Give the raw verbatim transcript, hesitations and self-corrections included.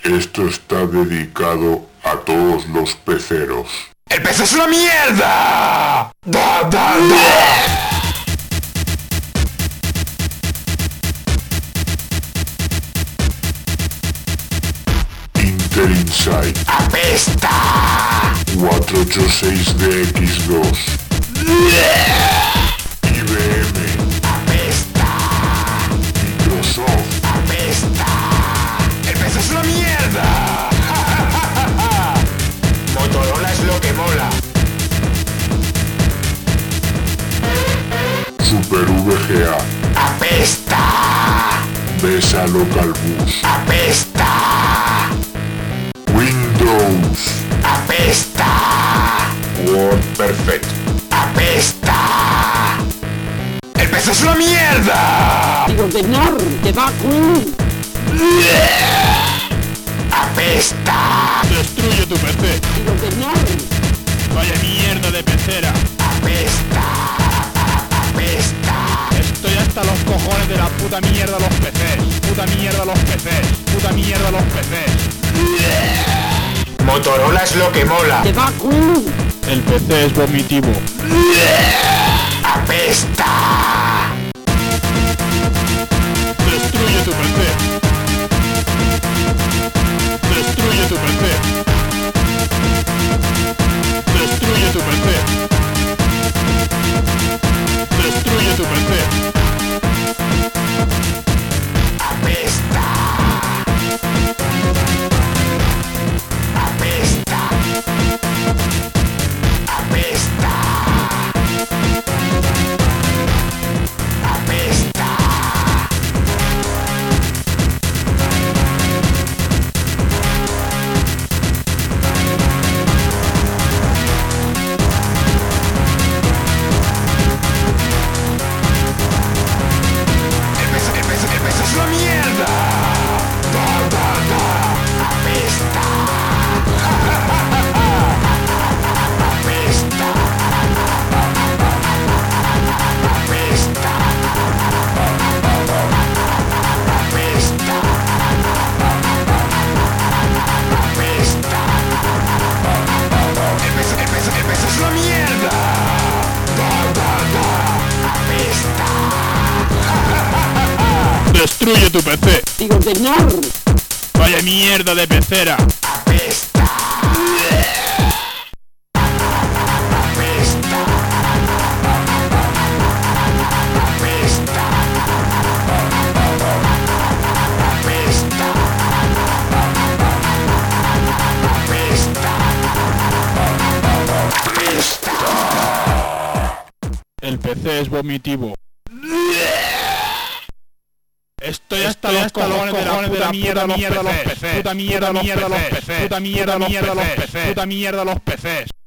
Esto está dedicado a todos los peceros. ¡El pez es una mierda! ¡Da, da, da! Inter Insight ¡Apesta! cuatro ocho seis D X dos I B M ¡Apesta! Microsoft ¡Apesta! ¡El pez es una mierda! Motorola es lo que mola. Super V G A ¡Apesta! Besa Local Bus ¡Apesta! Windows ¡Apesta! WordPerfect ¡Apesta! ¡El pez es una mierda! Digo de norte, Baku. ¡Apesta! Destruye tu P C. Digo de norte. Vaya mierda de pecera. ¡Apesta! ¡Apesta! Estoy hasta los cojones de la puta mierda los P Cs. Puta mierda los P Cs. Puta mierda los P Cs. Motorola es lo que mola. De Baku. El P C es vomitivo. ¡Apesta! Destruye tu P C. Destruye tu P C. Destruye tu P C. Destruye tu P C. ¡Apesta! ¡Apesta! ¡Apesta! ¡Apesta! ¡El pez, el pez, el pez es una mierda! ¡Da, da, da! ¡Apesta! ¡Apesta! ¡Apesta! ¡Apesta! ¡Apesta! ¡El pez, el pez, el pez es una mierda! ¡Da, da, da! ¡Apesta! Destruye tu P C. Digo de norte. Vaya mierda de pecera. ¡Apesta! ¡Apesta! ¡Apesta! ¡Apesta! ¡Apesta! ¡Apesta! El P C es vomitivo. Estoy hasta los cojones de la puta mierda los P Cs. Puta mierda los P Cs. Puta mierda los P Cs. Puta mierda los P Cs. Puta mierda los P Cs.